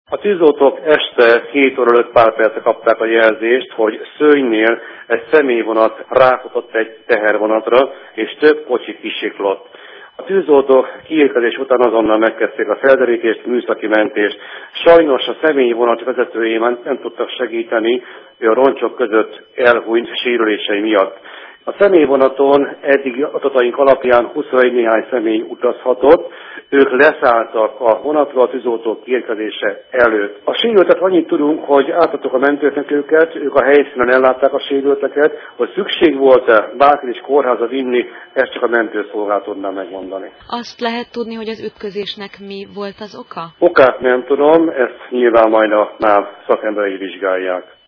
A tűzoltók este 7 óra előtt pár percre kapták a jelzést, hogy Szőnynél egy személyvonat ráfutott egy tehervonatra, és több kocsi kisiklott. A tűzoltók kiérkezés után azonnal megkezdték a felderítést, műszaki mentést. Sajnos a személyvonat vezetőjé nem tudtak segíteni, ő a roncsok között elhunyt sérülései miatt. A személyvonaton eddig adataink alapján 21 néhány személy utazhatott, ők leszálltak a vonatról a tűzoltók kiérkezése előtt. A sérültek annyit tudunk, hogy átadtuk a mentőknek őket, ők a helyszínen ellátták a sérülteket, hogy szükség volt-e bárkit is kórházba vinni, ezt csak a mentőszolgálat tudná megmondani. Azt lehet tudni, hogy az ütközésnek mi volt az oka? Okát nem tudom, ezt nyilván majd a NÁV szakemberei vizsgálják.